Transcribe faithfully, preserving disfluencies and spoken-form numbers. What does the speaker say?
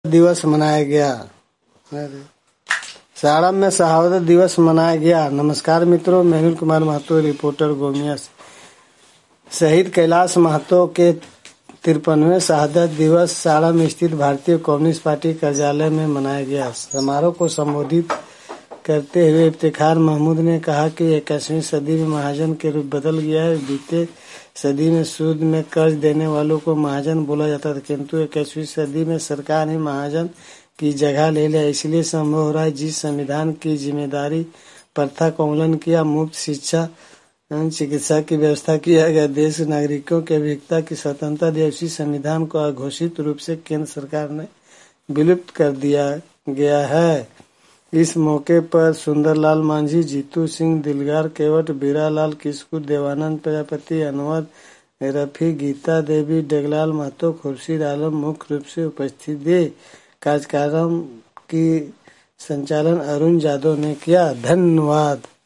दिवस मनाया गया। साड़म में शहादत दिवस मनाया गया। नमस्कार मित्रों, मेहुल कुमार महतो, रिपोर्टर गोमिया से। शहीद कैलाश महतो के तिरपनवें शहादत दिवस साड़म स्थित भारतीय कम्युनिस्ट पार्टी कार्यालय में मनाया गया। समारोह को संबोधित करते हुए इफ्तिखार महमूद ने कहा कि इक्कीसवीं सदी में महाजन के रूप बदल गया है। बीते सदी में सूद में कर्ज देने वालों को महाजन बोला जाता था, किंतु इक्कीसवीं सदी में सरकार ने महाजन की जगह ले लिया। इसलिए संभव हो रहा है जिस संविधान की जिम्मेदारी प्रथा का उल्लंघन किया, मुफ्त शिक्षा चिकित्सा की व्यवस्था किया गया, देश के नागरिकों की अभिव्यक्ति की स्वतंत्रता दी, उसी संविधान को अघोषित रूप से केंद्र सरकार ने विलुप्त कर दिया गया है। इस मौके पर सुंदरलाल मांझी, जीतू सिंह, दिलगार केवट, बीरालाल किस्कू, देवानंद प्रजापति, अनवर रफी, गीता देवी, डेगलाल महतो, खुर्शीद आलम मुख्य रूप से उपस्थित थे। कार्यक्रम की संचालन अरुण यादव ने किया। धन्यवाद।